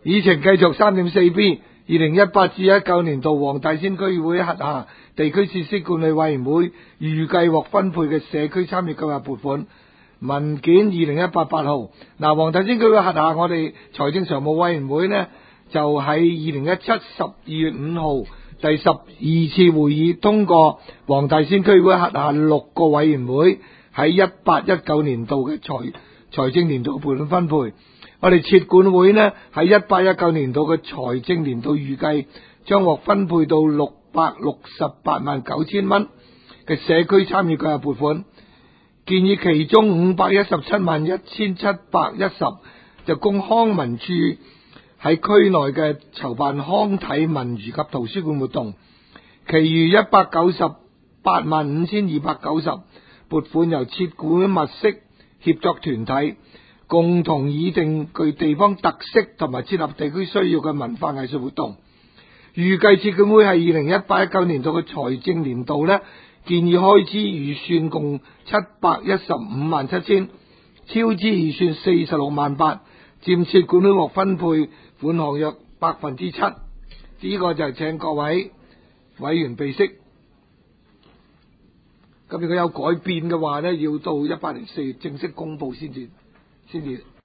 議程繼續 3.4B 2018至19年度黃大仙區議會轄下地區設施管理委員會預計獲分配嘅社區參與計劃撥款文件2018-8號。黃大仙區議會轄下我哋財政常務委員會呢，就喺2017 12月5號第12次會議通過黃大仙區議會轄下6個委員會喺18-19年度嘅財政年度撥款分配。我哋設管會呢，喺18-19年度嘅財政年度預計將獲分配到6689000蚊嘅社區參與計劃撥款，建議其中5171710就供康文署喺區內嘅籌辦康體文娛及圖書館活動，其餘1985290撥款由設管會物色協作團體共同擬定具地方特色同埋切合地區需要嘅文化藝術活動。預計設管會係2018-19年度嘅財政年度呢，建議開支預算共7157000，超支預算468000，佔設管會獲分配款項約7%。呢個就係請各位委員備悉。咁如果有改變嘅話呢，要到18年4月正式公佈先至。